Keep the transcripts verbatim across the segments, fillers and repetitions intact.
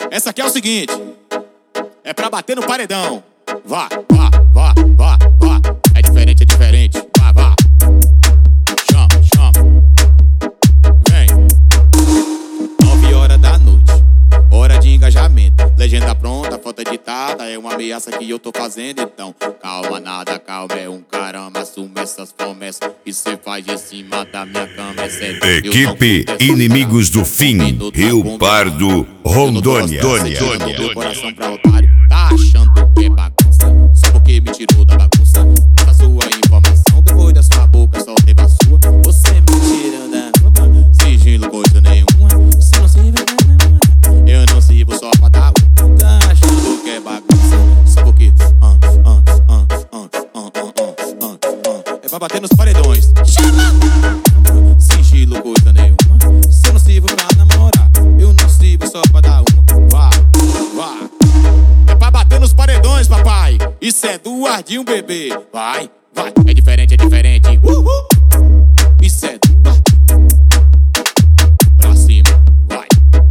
Essa aqui é o seguinte, é pra bater no paredão. Vá, vá, vá, vá, vá. É diferente, é diferente. Vá, vá. Chama, chama. Vem. Nove horas da noite, hora de engajamento. Legenda pronta, foto editada. É uma ameaça que eu tô fazendo. Então, calma, nada, calma. É um caramba, assume essas promessas que cê faz em cima da minha cama. É sério. Equipe Inimigos do Fim, Rio Pardo, Rondônia. Meu coração pra otário, tá achando que é bagunça? Só porque me tirou da bagunça. Da sua informação, depois da sua boca só teve a sua. Você me tirou da sigilo, coisa nenhuma. Você não se vê, eu não sirvo só pra dar um. Tá achando que é bagunça? Só porque ah, ah, ah, ah, ah, ah, ah, ah. É pra bater nos paredões. Chama! Sigilo, coisa nenhuma. Se eu não sirvo pra namorar, eu não sirvo só pra dar uma. Vá, vá. É pra bater nos paredões, papai. Isso é do Ardinho, bebê. Vai, vai. É diferente, é diferente. Uhul. Isso é do Ardinho. Pra cima, vai.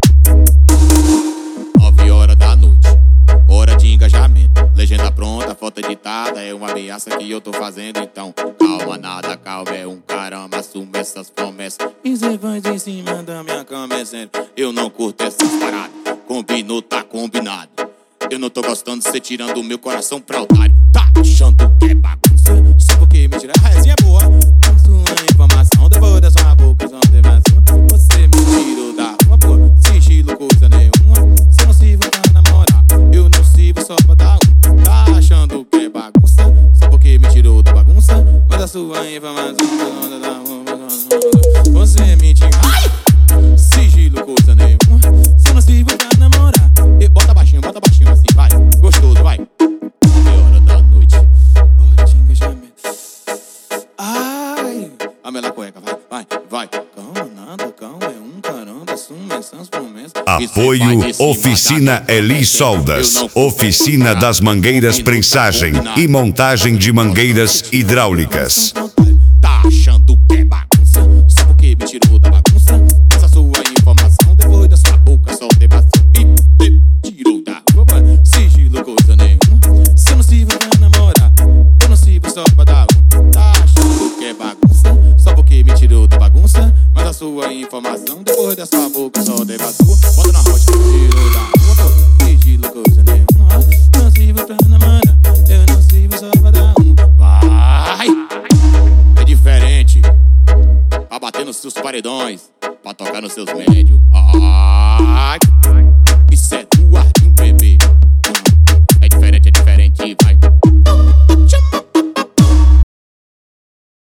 Nove horas da noite, hora de engajamento. Legenda pronta, foto editada. É uma ameaça que eu tô fazendo. Então, calma, nada, calma. É um caramba, assume essas promessas. E cê faz em cima da minha cama, é sério. Eu não curto essas paradas. Combinou, tá combinado. Eu não tô gostando de cê tirando o meu coração pra otário. Tá achando que é bagunça? Só porque me tira a resinha boa. A sua informação, depois da sua boca só tem mais uma. Você me tirou da rua, pô. Sigilo, coisa nenhuma. Cê não sirva pra namorar, eu não sirvo só pra dar um. Tá achando que é bagunça? Só porque me tirou da bagunça. Mas a sua informação, você me tirou. Ai! Sigilo, coisa nenhuma. Cê não sirva pra namorar. E bota baixinho, bota baixinho assim, vai. Gostoso, vai. É hora da noite, hora de engajamento. Ai! A mela cueca, vai, vai, vai. Calma, nada, calma, é um caramba. Assume essas promessas. Apoio Oficina Eli Soldas, Oficina das Mangueiras Prensagem e Montagem de Mangueiras Hidráulicas. Tá achando que é bagunça? Só porque me tirou da bagunça. Essa sua informação, depois da sua boca só teve a e te tirou da rua. Sigilo, coisa nenhuma. Se eu não sirvo pra namorar, eu não sirvo só pra dar um. Tá achando que é bagunça? Só porque me tirou da bagunça. Mas a sua informação, depois da sua boca só teve a sua. Bota na rocha, tirou da rua. Sigilo, coisa nenhuma. Não sirvo pra namorar, eu não sirvo só pra dar um. Vai! É diferente. Pra bater nos seus paredões, pra tocar nos seus médios. Ah.